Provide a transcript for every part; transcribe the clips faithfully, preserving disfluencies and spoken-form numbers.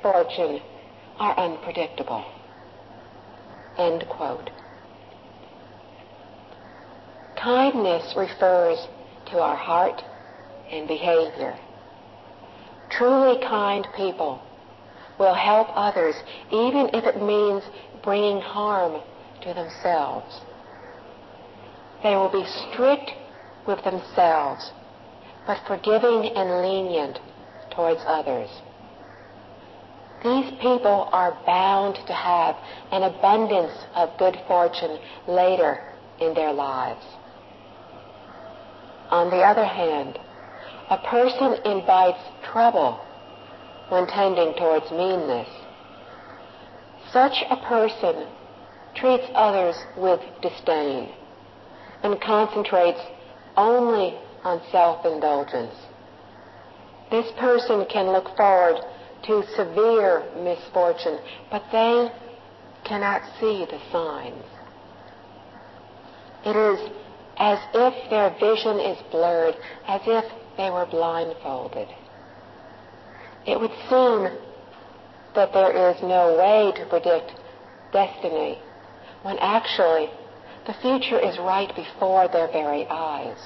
fortune are unpredictable." End quote. Kindness refers to our heart and behavior. Truly kind people will help others even if it means bringing harm to themselves. They will be strict with themselves, but forgiving and lenient towards others. These people are bound to have an abundance of good fortune later in their lives. On the other hand, a person invites trouble when tending towards meanness. Such a person treats others with disdain and concentrates only on self-indulgence. This person can look forward to severe misfortune, but they cannot see the signs. It is as if their vision is blurred, as if they were blindfolded. It would seem that there is no way to predict destiny, when actually the future is right before their very eyes.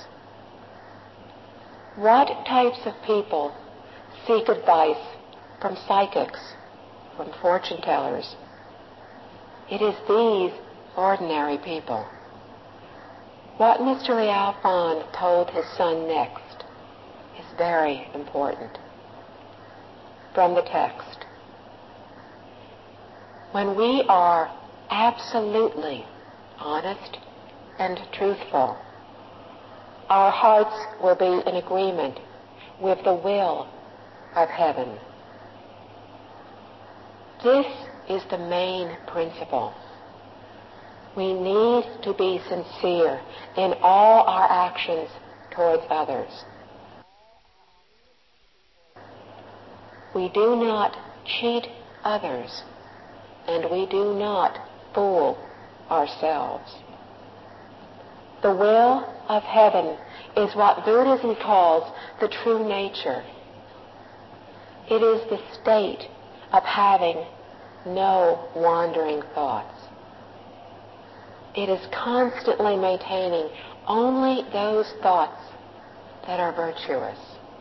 What types of people seek advice from psychics, from fortune tellers? It is these ordinary people. What Mister Liao Fan told his son next is very important. From the text: when we are absolutely honest and truthful, our hearts will be in agreement with the will of heaven. This is the main principle. We need to be sincere in all our actions towards others. We do not cheat others, and we do not fool ourselves. The will of heaven is what Buddhism calls the true nature. It is the state of having no wandering thoughts. It is constantly maintaining only those thoughts that are virtuous.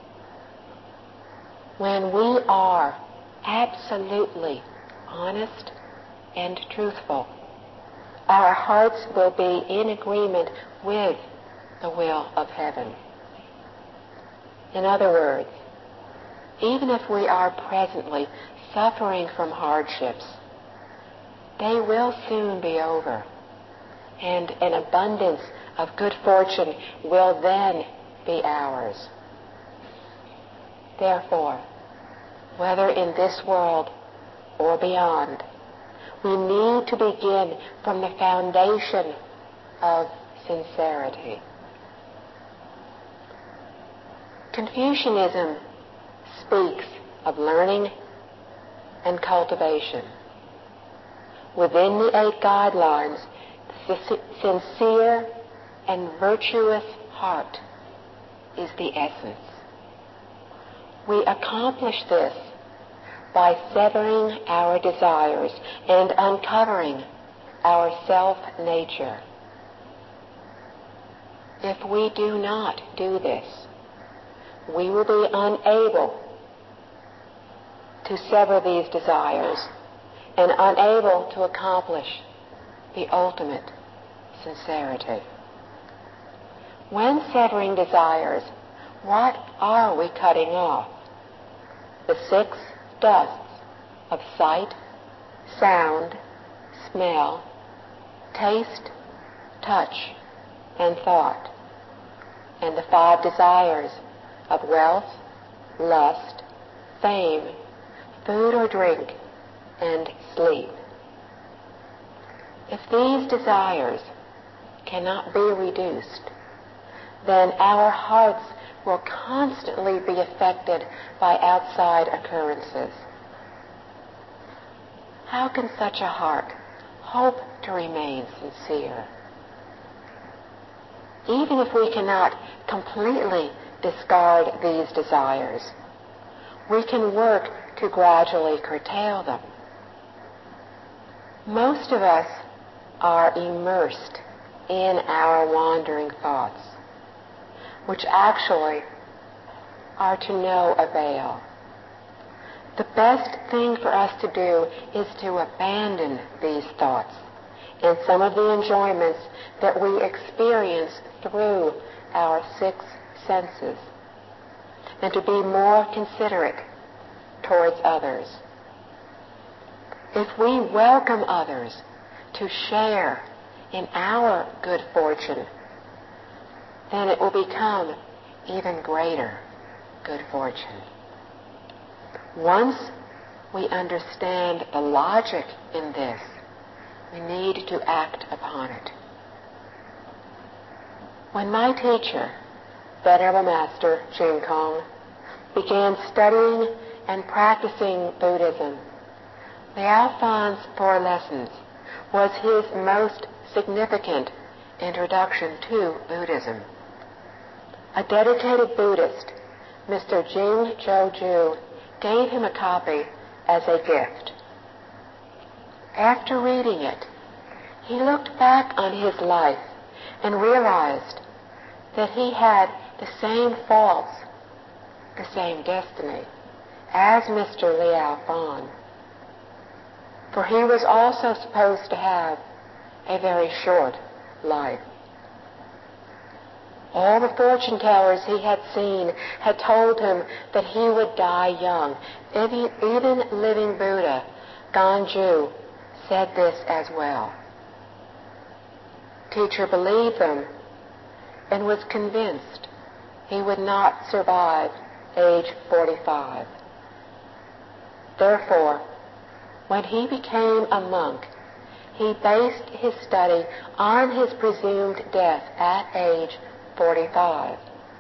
When we are absolutely honest and truthful, our hearts will be in agreement with the will of heaven. In other words, even if we are presently suffering from hardships, they will soon be over, and an abundance of good fortune will then be ours. Therefore, whether in this world or beyond, we need to begin from the foundation of sincerity. Confucianism speaks of learning and cultivation. Within the eight guidelines, the sincere and virtuous heart is the essence. We accomplish this by severing our desires and uncovering our self-nature. If we do not do this, we will be unable to sever these desires and unable to accomplish the ultimate sincerity. When severing desires, what are we cutting off? The six dusts of sight, sound, smell, taste, touch, and thought, and the five desires of wealth, lust, fame, food or drink, and sleep. If these desires cannot be reduced, then our hearts will constantly be affected by outside occurrences. How can such a heart hope to remain sincere? Even if we cannot completely discard these desires, we can work to gradually curtail them. Most of us are immersed in our wandering thoughts, which actually are to no avail. The best thing for us to do is to abandon these thoughts and some of the enjoyments that we experience through our six senses, and to be more considerate towards others. If we welcome others to share in our good fortune, then it will become even greater good fortune. Once we understand the logic in this, we need to act upon it. When my teacher, Venerable Master Jin Kong, began studying and practicing Buddhism, Liao Fan's Four Lessons was his most significant introduction to Buddhism. A dedicated Buddhist, Mister Jing Zhou-Ju, gave him a copy as a gift. After reading it, he looked back on his life and realized that he had the same faults, the same destiny, as Mister Liao Fan. For he was also supposed to have a very short life. All the fortune tellers he had seen had told him that he would die young. Even living Buddha, Ganju, said this as well. Teacher believed them and was convinced he would not survive age forty-five. Therefore, when he became a monk, he based his study on his presumed death at age forty-five.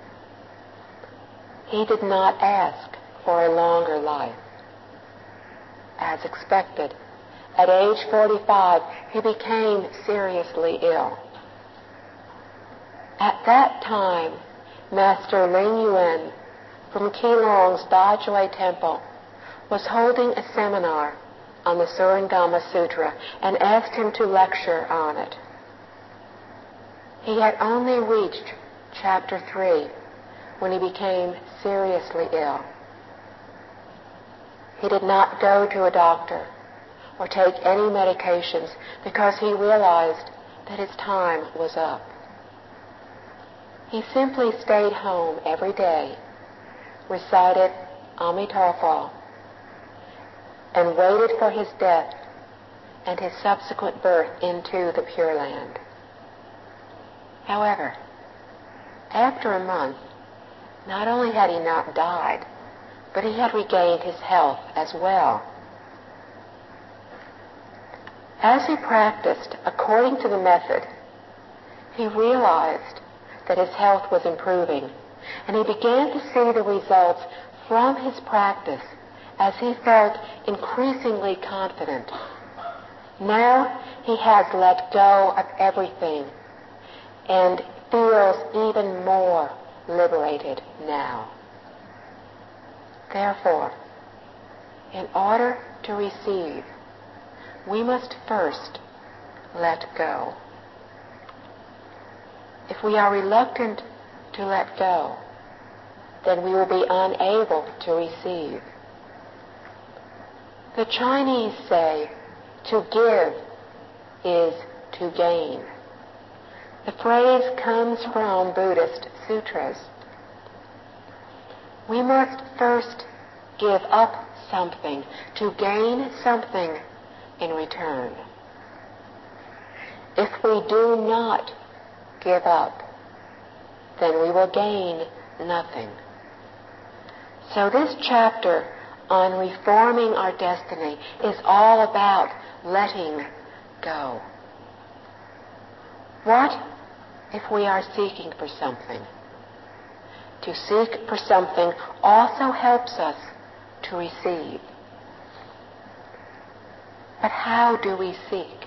He did not ask for a longer life. As expected, at age forty-five, he became seriously ill. At that time, Master Ling Yuan from Keelong's Dajue Temple was holding a seminar on the Surangama Sutra and asked him to lecture on it. He had only reached chapter three when he became seriously ill. He did not go to a doctor or take any medications because he realized that his time was up. He simply stayed home every day, recited Amitabha, and waited for his death and his subsequent birth into the Pure Land. However, after a month, not only had he not died, but he had regained his health as well. As he practiced according to the method, he realized that his health was improving, and he began to see the results from his practice as he felt increasingly confident. Now he has let go of everything and feels even more liberated now. Therefore, in order to receive, we must first let go. If we are reluctant to let go, then we will be unable to receive. The Chinese say, to give is to gain. The phrase comes from Buddhist sutras. We must first give up something to gain something in return. If we do not give up, then we will gain nothing. So this chapter on reforming our destiny is all about letting go. What if we are seeking for something? To seek for something also helps us to receive. But how do we seek?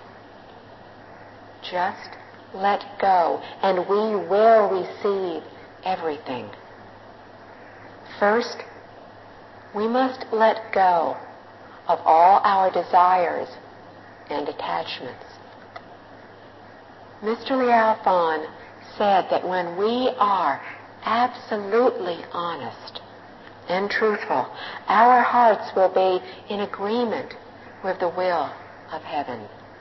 Just let go, and we will receive everything. First, we must let go of all our desires and attachments. Mister Liao Fan said that when we are absolutely honest and truthful, our hearts will be in agreement with the will of heaven.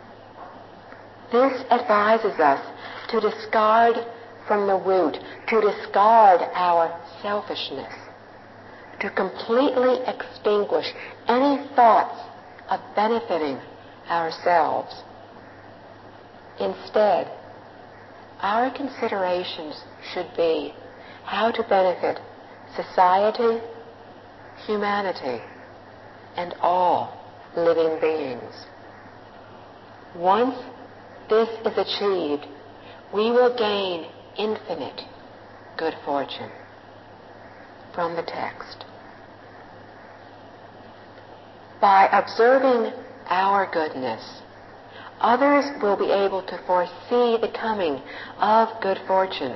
This advises us to discard from the root, to discard our selfishness, to completely extinguish any thoughts of benefiting ourselves. Instead, our considerations should be how to benefit society, humanity, and all living beings. Once this is achieved, we will gain infinite good fortune. From the text. By observing our goodness, others will be able to foresee the coming of good fortune.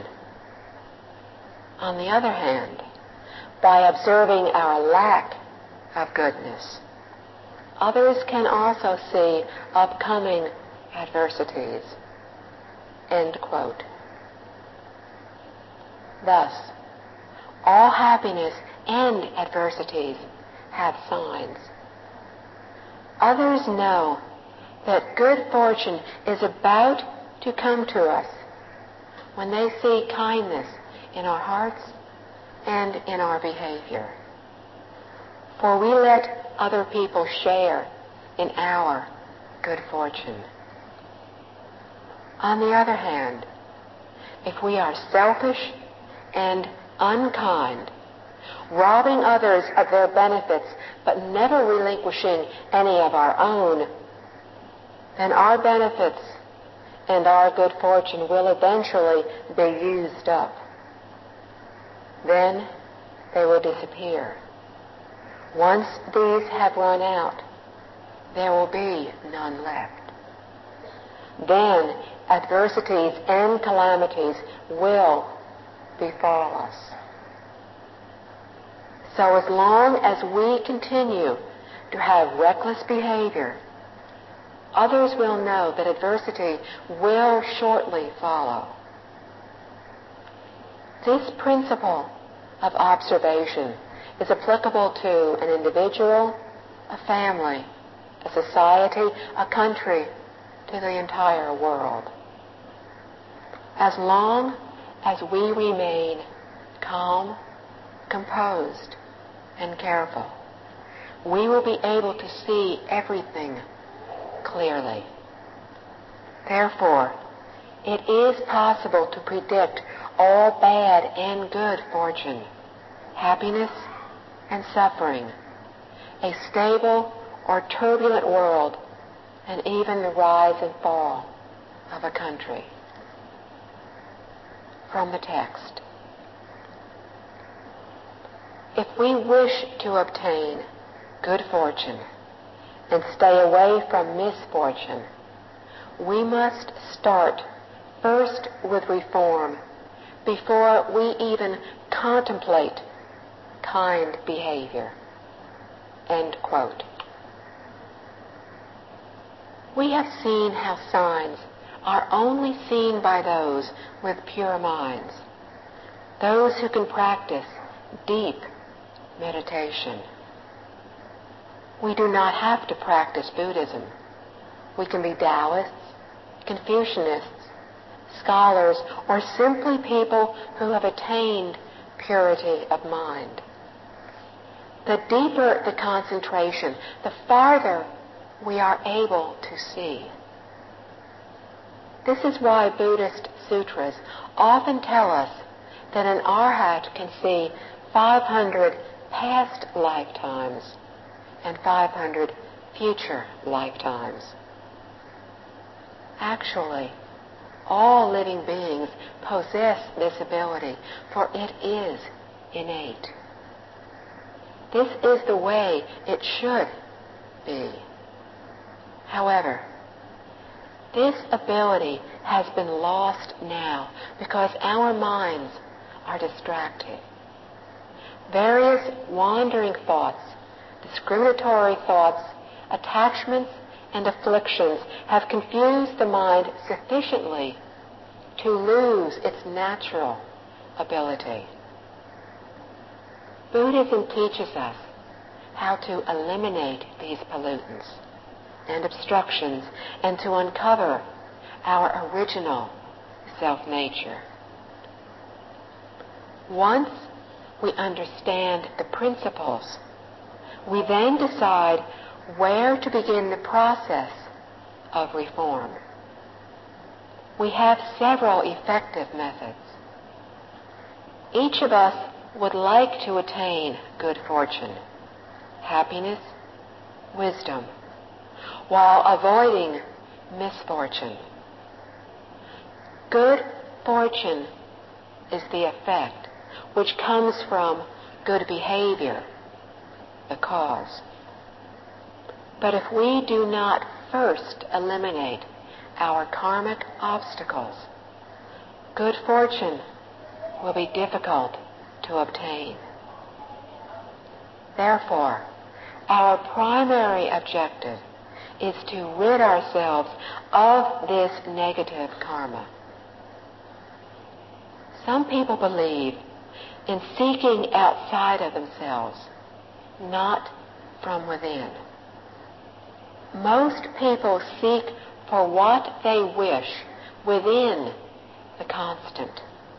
On the other hand, by observing our lack of goodness, others can also see upcoming adversities. End quote. Thus, all happiness and adversities have signs. Others know that good fortune is about to come to us when they see kindness in our hearts and in our behavior. For we let other people share in our good fortune. On the other hand, if we are selfish and unkind, robbing others of their benefits but never relinquishing any of our own, then our benefits and our good fortune will eventually be used up. Then they will disappear. Once these have run out, there will be none left. Then adversities and calamities will befall us. So as long as we continue to have reckless behavior, others will know that adversity will shortly follow. This principle of observation is applicable to an individual, a family, a society, a country, to the entire world. As long as we remain calm, composed, and careful, we will be able to see everything clearly. Therefore, it is possible to predict all bad and good fortune, happiness and suffering, a stable or turbulent world, and even the rise and fall of a country. From the text. If we wish to obtain good fortune and stay away from misfortune, we must start first with reform before we even contemplate kind behavior. End quote. We have seen how signs are only seen by those with pure minds, those who can practice deep meditation. We do not have to practice Buddhism. We can be Taoists, Confucianists, scholars, or simply people who have attained purity of mind. The deeper the concentration, the farther we are able to see. This is why Buddhist sutras often tell us that an arhat can see five hundred past lifetimes and five hundred future lifetimes. Actually, all living beings possess this ability, for it is innate. This is the way it should be. However, this ability has been lost now because our minds are distracted. Various wandering thoughts, discriminatory thoughts, attachments, and afflictions have confused the mind sufficiently to lose its natural ability. Buddhism teaches us how to eliminate these pollutants and obstructions and to uncover our original self-nature. Once we understand the principles, we then decide where to begin the process of reform. We have several effective methods. Each of us would like to attain good fortune, happiness, wisdom, while avoiding misfortune. Good fortune is the effect which comes from good behavior, the cause. But if we do not first eliminate our karmic obstacles, good fortune will be difficult to obtain. Therefore, our primary objective is to rid ourselves of this negative karma. Some people believe in seeking outside of themselves, not from within. Most people seek for what they wish within the constant.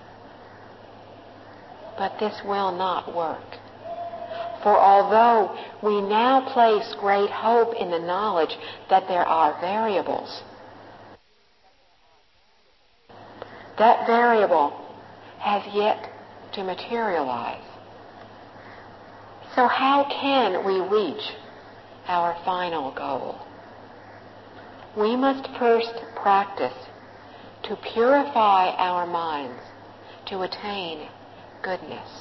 But this will not work. For although we now place great hope in the knowledge that there are variables, that variable has yet to materialize. So how can we reach our final goal? We must first practice to purify our minds to attain goodness.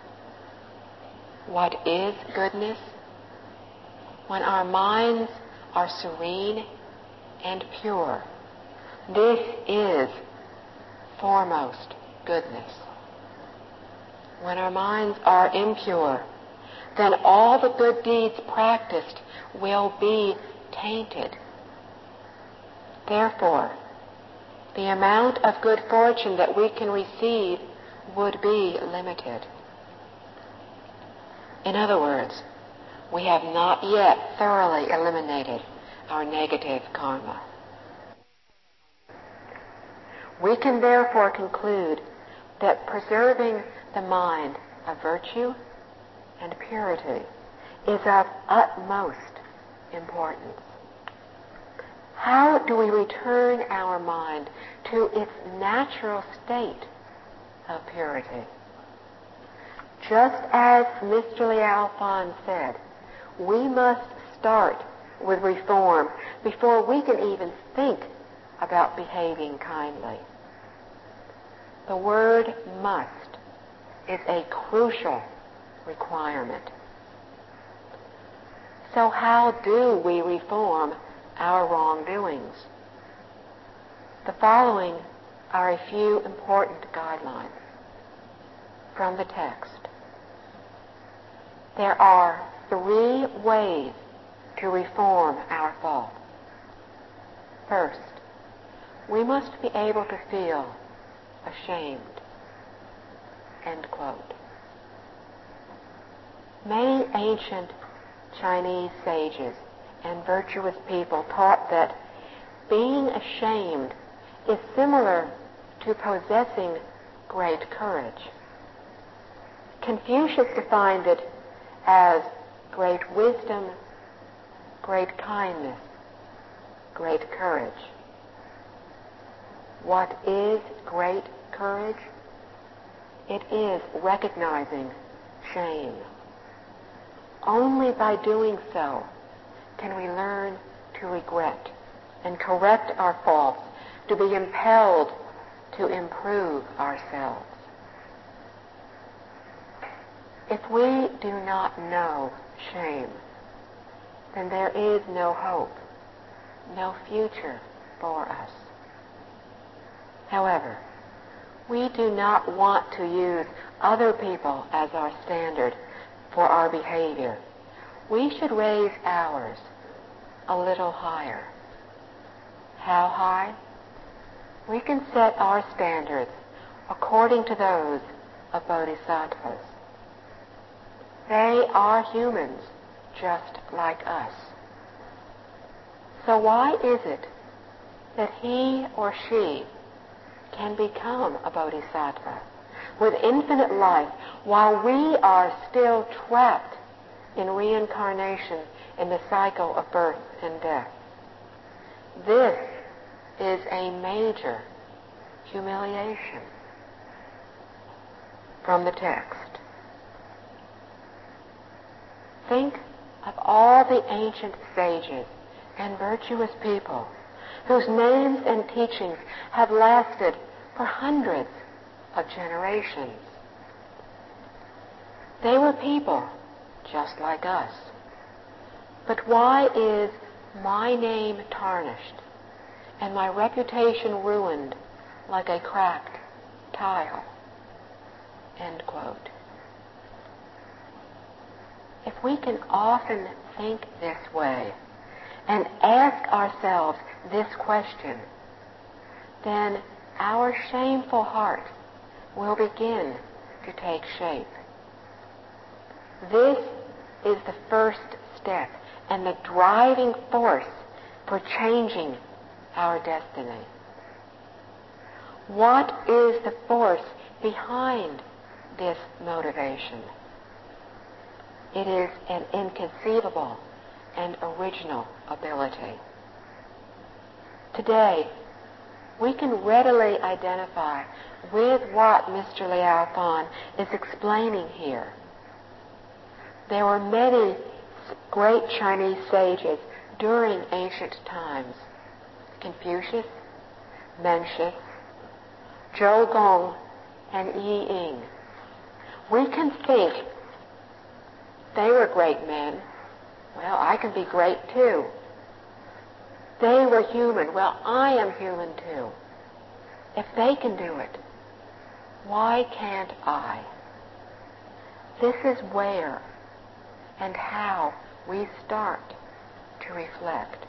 What is goodness? When our minds are serene and pure, this is foremost goodness. When our minds are impure, then all the good deeds practiced will be tainted. Therefore, the amount of good fortune that we can receive would be limited. In other words, we have not yet thoroughly eliminated our negative karma. We can therefore conclude that preserving the mind of virtue and purity is of utmost importance. How do we return our mind to its natural state of purity? Just as Mister Liao Fan said, we must start with reform before we can even think about behaving kindly. The word must is a crucial requirement. So how do we reform our wrongdoings? The following are a few important guidelines from the text. There are three ways to reform our faults. First, we must be able to feel ashamed. End quote. Many ancient Chinese sages and virtuous people taught that being ashamed is similar to possessing great courage. Confucius defined it as great wisdom, great kindness, great courage. What is great courage? It is recognizing shame. Only by doing so can we learn to regret and correct our faults, to be impelled to improve ourselves. If we do not know shame, then there is no hope, no future for us. However, we do not want to use other people as our standard for our behavior, we should raise ours a little higher. How high? We can set our standards according to those of bodhisattvas. They are humans just like us. So why is it that he or she can become a bodhisattva with infinite life while we are still trapped in reincarnation in the cycle of birth and death? This is a major humiliation. From the text. Think of all the ancient sages and virtuous people whose names and teachings have lasted for hundreds of generations. They were people just like us. But why is my name tarnished and my reputation ruined like a cracked tile? End quote. If we can often think this way and ask ourselves this question, then our shameful heart will begin to take shape. This is the first step and the driving force for changing our destiny. What is the force behind this motivation? It is an inconceivable and original ability. Today, we can readily identify with what Mister Liao Fan is explaining here. There were many great Chinese sages during ancient times: Confucius, Mencius, Zhou Gong, and Yi Ying. We can think, they were great men. Well, I can be great too. They were human. Well, I am human too. If they can do it, why can't I? This is where and how we start to reflect.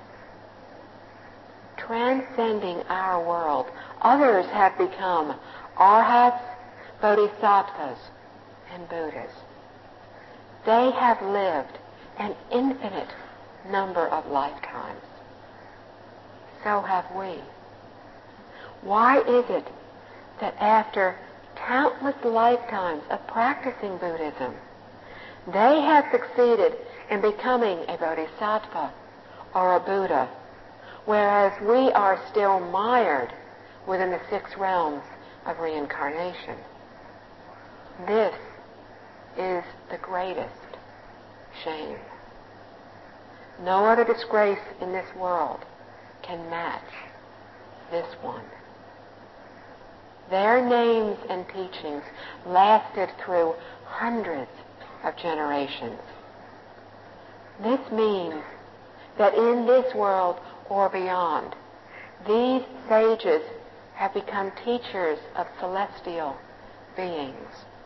Transcending our world, others have become arhats, bodhisattvas, and Buddhas. They have lived an infinite number of lifetimes. So have we. Why is it that after countless lifetimes of practicing Buddhism, they have succeeded in becoming a bodhisattva or a Buddha, whereas we are still mired within the six realms of reincarnation? This is the greatest shame. No other disgrace in this world can match this one. Their names and teachings lasted through hundreds of generations. This means that in this world or beyond, these sages have become teachers of celestial beings.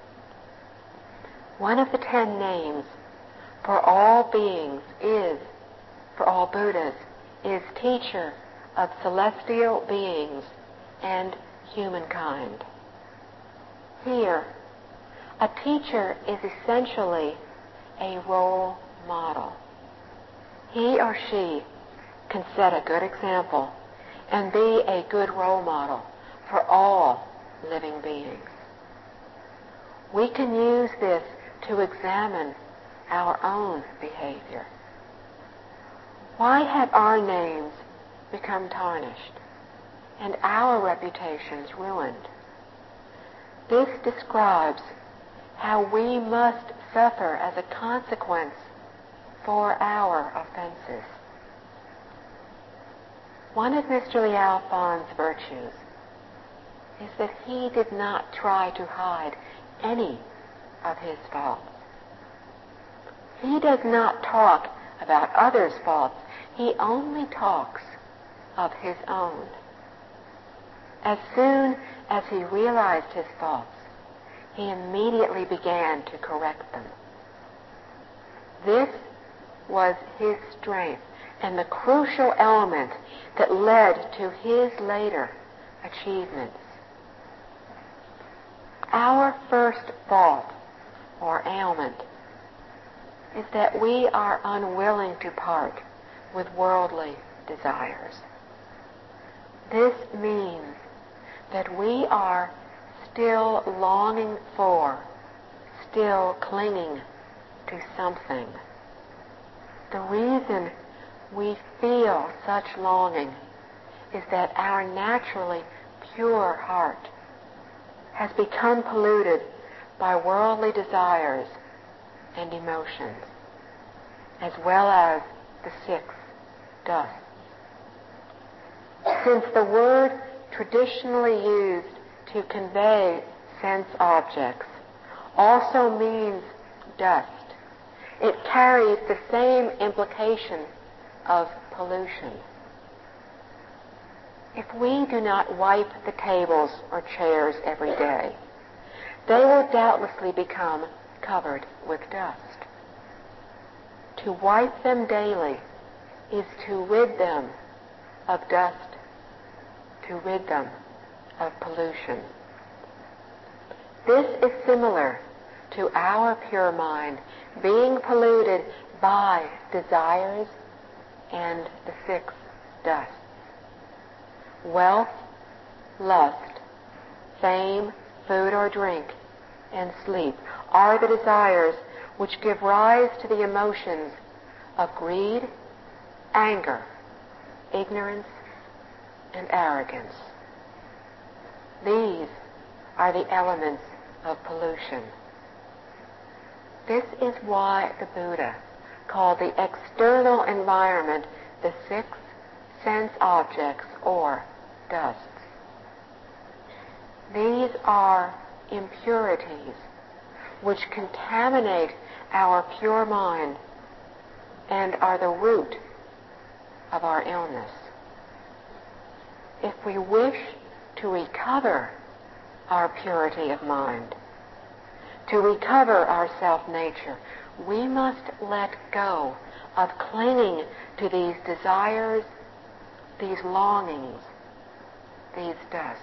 One of the ten names for all beings is, for all Buddhas, is teacher of celestial beings and humankind. Here, a teacher is essentially a role model. He or she can set a good example and be a good role model for all living beings. We can use this to examine our own behavior. Why have our names become tarnished and our reputations ruined? This describes how we must suffer as a consequence for our offenses. One of Mister Liao Fan's virtues is that he did not try to hide any of his faults. He does not talk about others' faults. He only talks of his own. As soon as he realized his faults, he immediately began to correct them. This was his strength and the crucial element that led to his later achievements. Our first fault or ailment is that we are unwilling to part with worldly desires. This means that we are still longing for, still clinging to something. The reason we feel such longing is that our naturally pure heart has become polluted by worldly desires and emotions, as well as the six dusts. Since the word traditionally used to convey sense objects also means dust, it carries the same implication of pollution. If we do not wipe the tables or chairs every day, they will doubtlessly become covered with dust. To wipe them daily is to rid them of dust, to rid them of pollution. This is similar to our pure mind being polluted by desires and the six dusts. Wealth, lust, fame, food or drink, and sleep are the desires which give rise to the emotions of greed, anger, ignorance, and arrogance. These are the elements of pollution. This is why the Buddha called the external environment the six sense objects or dusts. These are impurities which contaminate our pure mind and are the root of our illness. If we wish to recover our purity of mind, to recover our self-nature, we must let go of clinging to these desires, these longings, these dusts.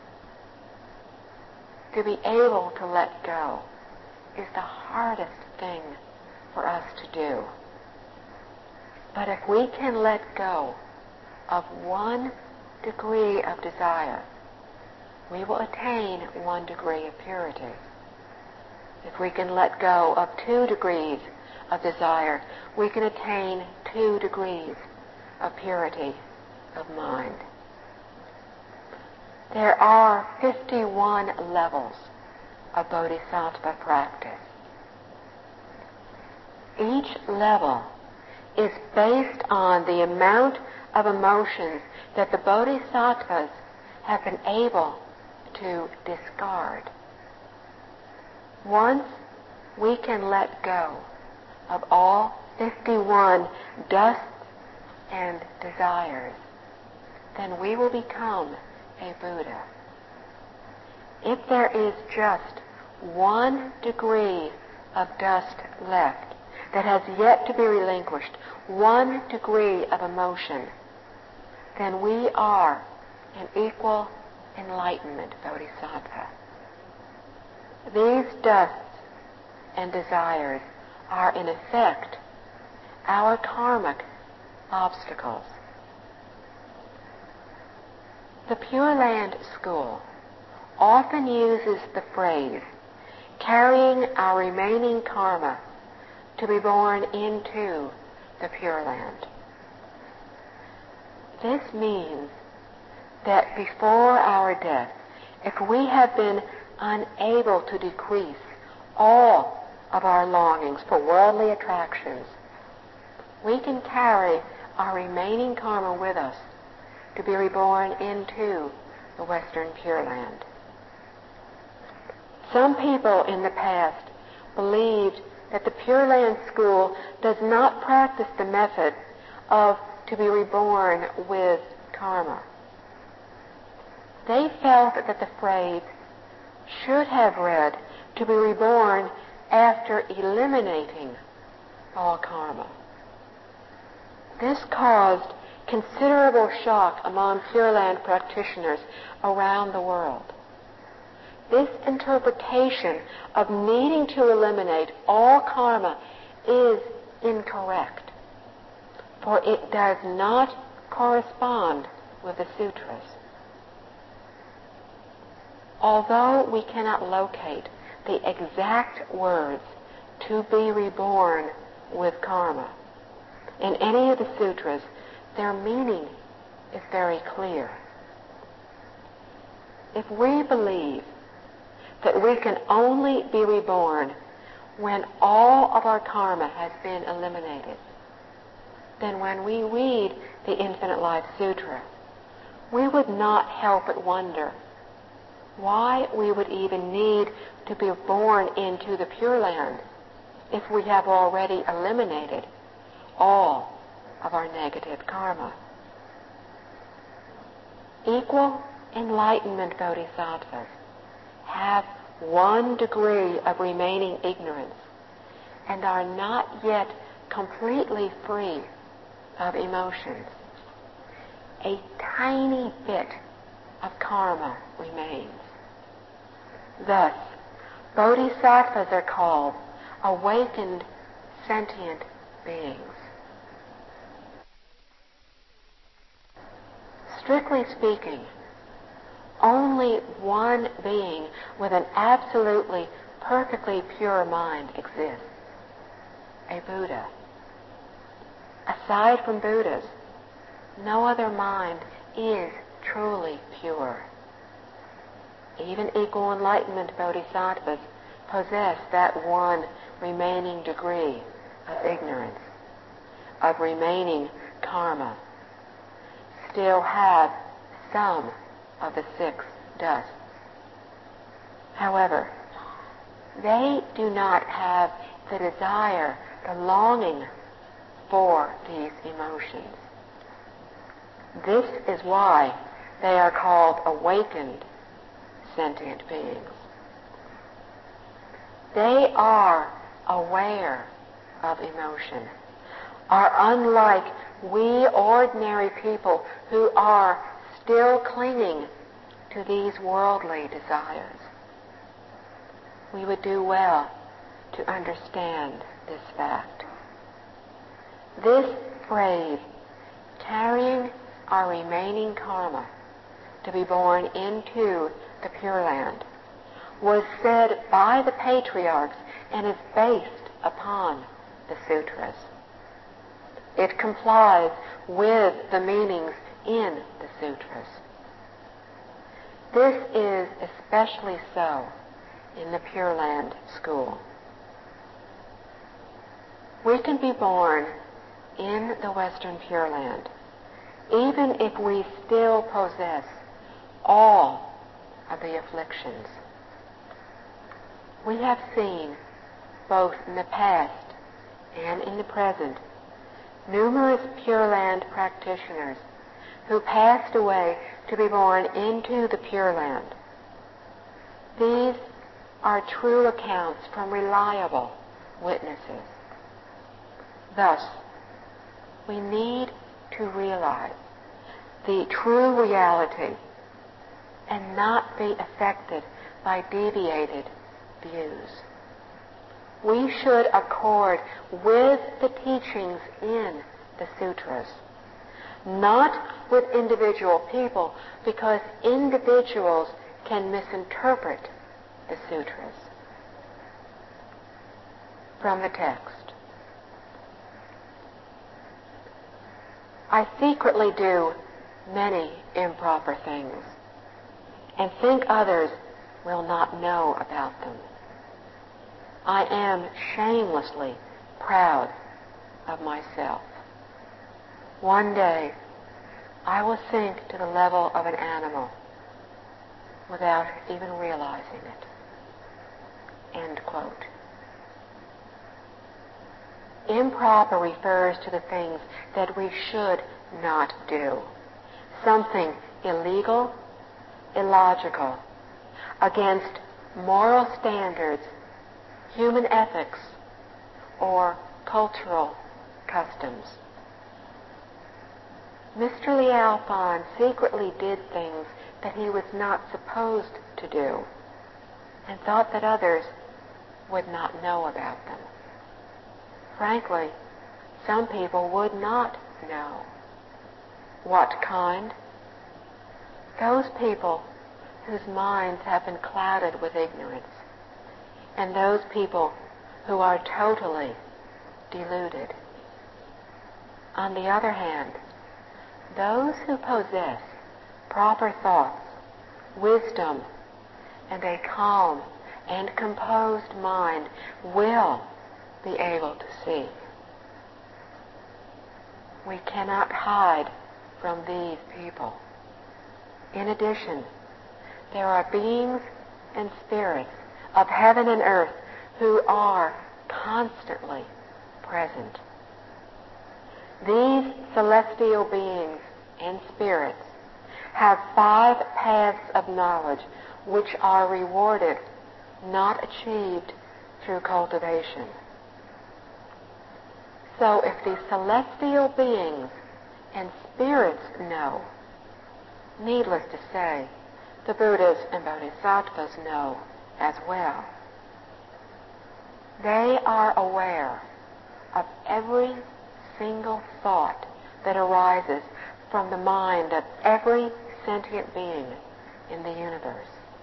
To be able to let go is the hardest thing for us to do. But if we can let go of one degree of desire, we will attain one degree of purity. If we can let go of two degrees of desire, we can attain two degrees of purity of mind. There are fifty-one levels of bodhisattva practice. Each level is based on the amount of emotions that the bodhisattvas have been able to discard. Once we can let go of all fifty-one dusts and desires, then we will become a Buddha. If there is just one degree of dust left that has yet to be relinquished, one degree of emotion, then we are an equal enlightenment bodhisattva. These dusts and desires are in effect our karmic obstacles. The Pure Land School often uses the phrase, carrying our remaining karma to be born into the Pure Land. This means that before our death, if we have been unable to decrease all of our longings for worldly attractions, we can carry our remaining karma with us to be reborn into the Western Pure Land. Some people in the past believed that the Pure Land School does not practice the method of to be reborn with karma. They felt that the phrase should have read to be reborn after eliminating all karma. This caused considerable shock among Pure Land practitioners around the world. This interpretation of needing to eliminate all karma is incorrect, for it does not correspond with the sutras. Although we cannot locate the exact words "to be reborn with karma" in any of the sutras, their meaning is very clear. If we believe that we can only be reborn when all of our karma has been eliminated, then when we read the Infinite Life Sutra, we would not help but wonder why we would even need to be born into the Pure Land if we have already eliminated all of our negative karma. Equal enlightenment bodhisattvas have one degree of remaining ignorance and are not yet completely free of emotions. A tiny bit of karma remains. Thus, bodhisattvas are called awakened sentient beings. Strictly speaking, only one being with an absolutely, perfectly pure mind exists, a Buddha. Aside from Buddhas, no other mind is truly pure. Even equal enlightenment bodhisattvas possess that one remaining degree of ignorance, of remaining karma, still have some of the six dusts. However, they do not have the desire, the longing for these emotions. This is why they are called awakened sentient beings. They are aware of emotion, are unlike we ordinary people who are still clinging to these worldly desires. We would do well to understand this fact. This phrase, carrying our remaining karma to be born into the Pure Land, was said by the patriarchs and is based upon the sutras. It complies with the meanings in the sutras. This is especially so in the Pure Land school. We can be born in the Western Pure Land even if we still possess all of the afflictions. We have seen, both in the past and in the present, numerous Pure Land practitioners who passed away to be born into the Pure Land. These are true accounts from reliable witnesses. Thus, we need to realize the true reality and not be affected by deviated views. We should accord with the teachings in the sutras, not with individual people, because individuals can misinterpret the sutras. From the text. I secretly do many improper things, and think others will not know about them. I am shamelessly proud of myself. One day, I will sink to the level of an animal without even realizing it. End quote. Improper refers to the things that we should not do. Something illegal, illogical, against moral standards, human ethics, or cultural customs. Mister Liao Fan secretly did things that he was not supposed to do and thought that others would not know about them. Frankly, some people would not know. What kind? Those people whose minds have been clouded with ignorance, and those people who are totally deluded. On the other hand, those who possess proper thoughts, wisdom, and a calm and composed mind will be able to see. We cannot hide from these people. In addition, there are beings and spirits of heaven and earth who are constantly present. These celestial beings and spirits have five paths of knowledge which are rewarded, not achieved through cultivation. So if the celestial beings and spirits know, needless to say, the Buddhas and Bodhisattvas know as well. They are aware of every single thought that arises from the mind of every sentient being in the universe.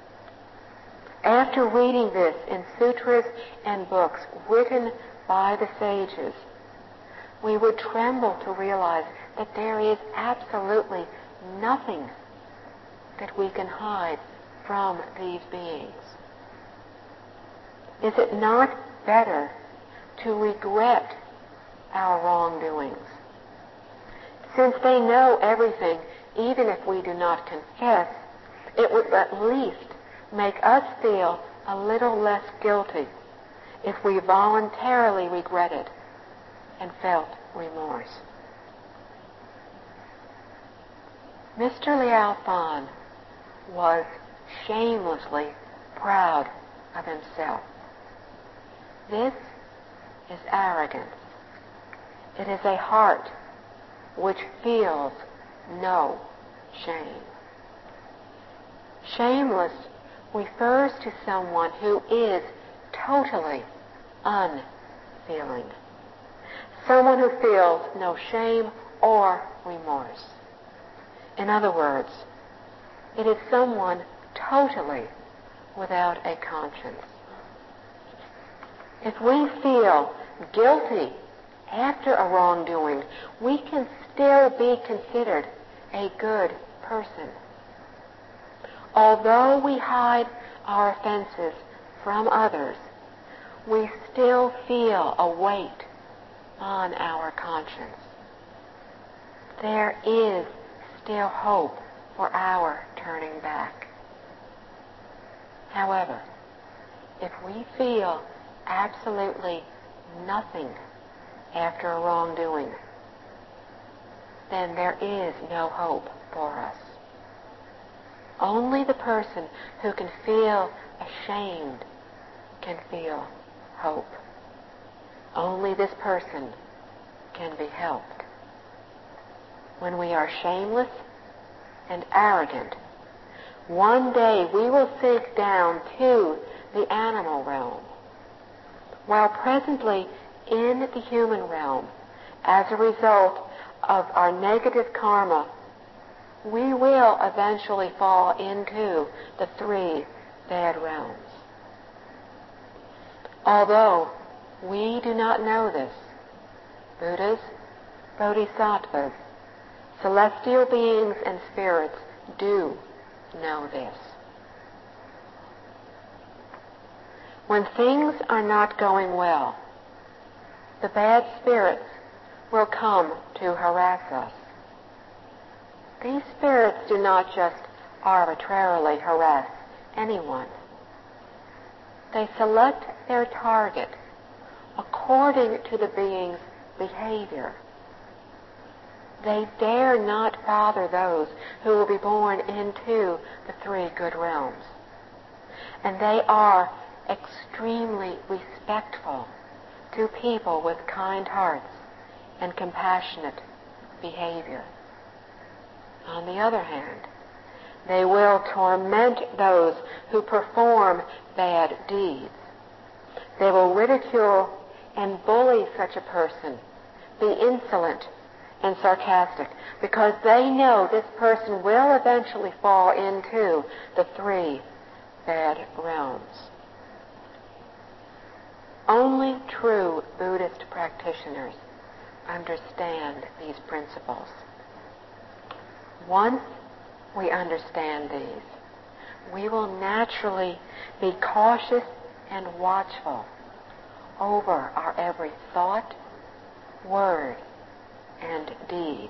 After reading this in sutras and books written by the sages, we would tremble to realize that there is absolutely nothing that we can hide from these beings. Is it not better to regret our wrongdoings? Since they know everything, even if we do not confess, it would at least make us feel a little less guilty if we voluntarily regretted and felt remorse. Mister Liao Fan was shamelessly proud of himself. This is arrogance. It is a heart which feels no shame. Shameless refers to someone who is totally unfeeling. Someone who feels no shame or remorse. In other words, it is someone totally without a conscience. If we feel guilty after a wrongdoing, we can still be considered a good person. Although we hide our offenses from others, we still feel a weight on our conscience. There is still hope for our turning back. However, if we feel absolutely nothing after a wrongdoing, then there is no hope for us. Only the person who can feel ashamed can feel hope. Only this person can be helped. When we are shameless and arrogant, one day we will sink down to the animal realm, while presently in the human realm, as a result of our negative karma, we will eventually fall into the three bad realms. Although we do not know this, Buddhas, Bodhisattvas, celestial beings and spirits do know this. When things are not going well, the bad spirits will come to harass us. These spirits do not just arbitrarily harass anyone. They select their target according to the being's behavior. They dare not bother those who will be born into the three good realms. and they are extremely respectful to people with kind hearts and compassionate behavior. On the other hand, they will torment those who perform bad deeds. They will ridicule and bully such a person, be insolent and sarcastic, because they know this person will eventually fall into the three bad realms. Only true Buddhist practitioners understand these principles. Once we understand these, we will naturally be cautious and watchful over our every thought, word, and deed.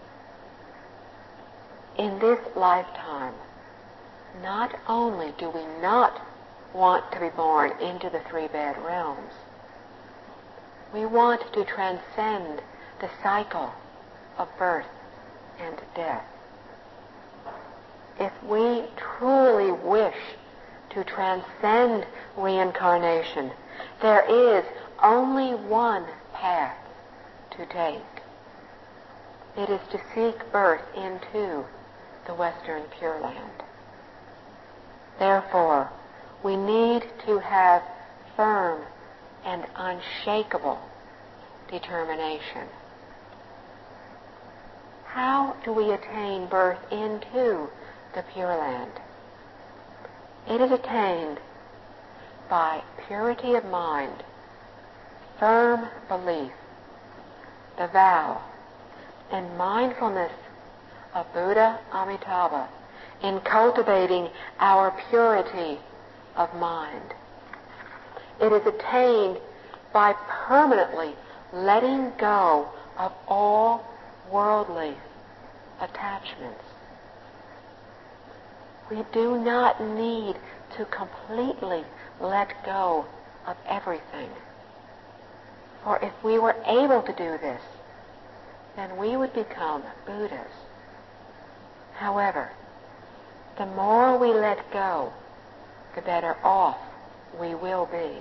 In this lifetime, not only do we not want to be born into the three bad realms, we want to transcend the cycle of birth and death. If we truly wish to transcend reincarnation, there is only one path to take. It is to seek birth into the Western Pure Land. Therefore, we need to have firm and unshakable determination. How do we attain birth into the Pure Land? It is attained by purity of mind, firm belief, the vow, and mindfulness of Buddha Amitabha in cultivating our purity of mind. It is attained by permanently letting go of all worldly attachments. We do not need to completely let go of everything. For if we were able to do this, then we would become Buddhas. However, the more we let go, the better off we will be.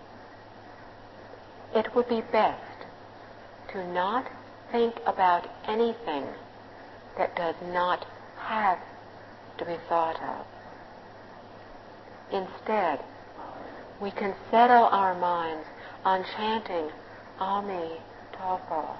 It would be best to not think about anything that does not have to be thought of. Instead, we can settle our minds on chanting Ami Tofo.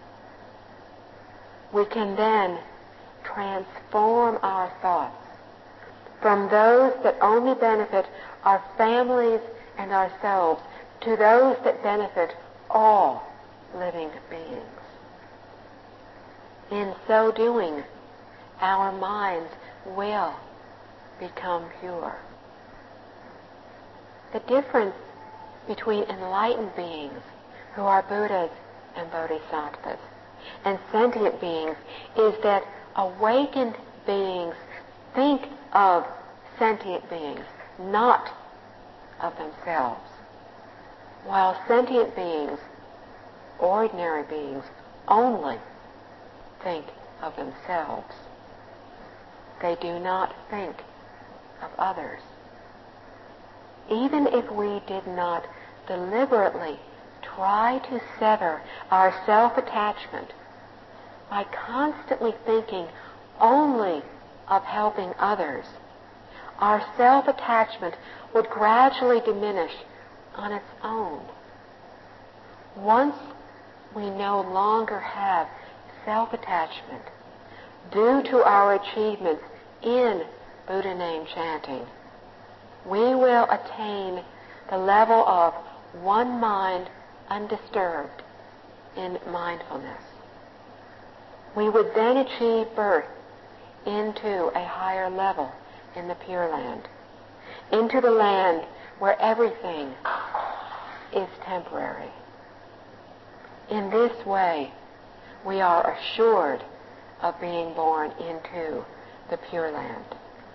We can then transform our thoughts from those that only benefit our families and ourselves to those that benefit all living beings. In so doing, our minds will become pure. The difference between enlightened beings who are Buddhas and Bodhisattvas and sentient beings is that awakened beings think of sentient beings, not of themselves, while sentient beings, ordinary beings, only think of themselves. They do not think of others. Even if we did not deliberately try to sever our self-attachment by constantly thinking only of helping others, our self-attachment would gradually diminish on its own. Once we no longer have self-attachment due to our achievements in Buddha name chanting, we will attain the level of one mind undisturbed in mindfulness. We would then achieve birth into a higher level in the Pure Land, into the land where everything is temporary. In this way, we are assured of being born into the Pure Land.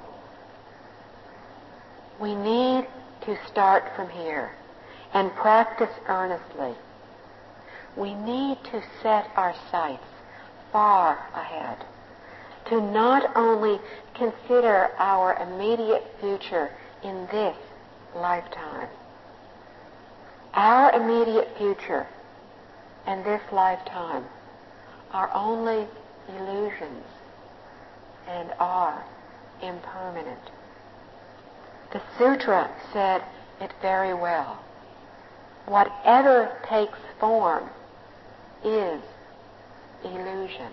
We need to start from here and practice earnestly. We need to set our sights far ahead, to not only consider our immediate future in this lifetime. Our immediate future and this lifetime are only illusions and are impermanent. The sutra said it very well. Whatever takes form is illusion.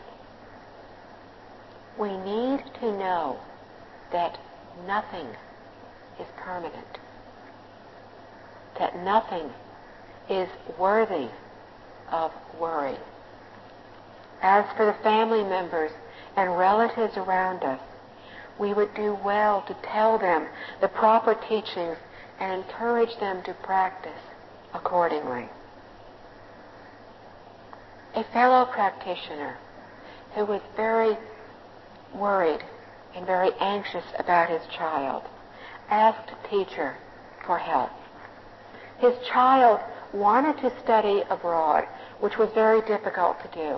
We need to know that nothing is permanent, that nothing is worthy of worry. As for the family members and relatives around us, we would do well to tell them the proper teachings and encourage them to practice accordingly. A fellow practitioner who was very worried and very anxious about his child asked a teacher for help. His child wanted to study abroad, which was very difficult to do.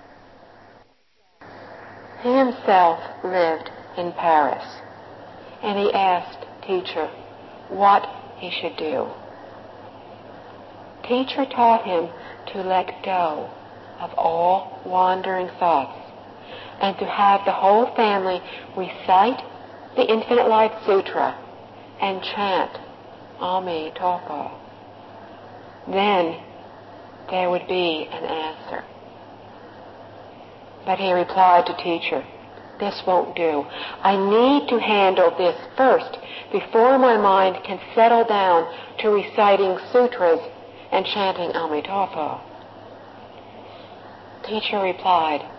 He himself lived in Paris, and he asked teacher what he should do. Teacher taught him to let go of all wandering thoughts and to have the whole family recite the Infinite Light Sutra and chant Amitabha. Then there would be an answer. But he replied to teacher, "This won't do. I need to handle this first before my mind can settle down to reciting sutras and chanting Amitabha." Teacher replied,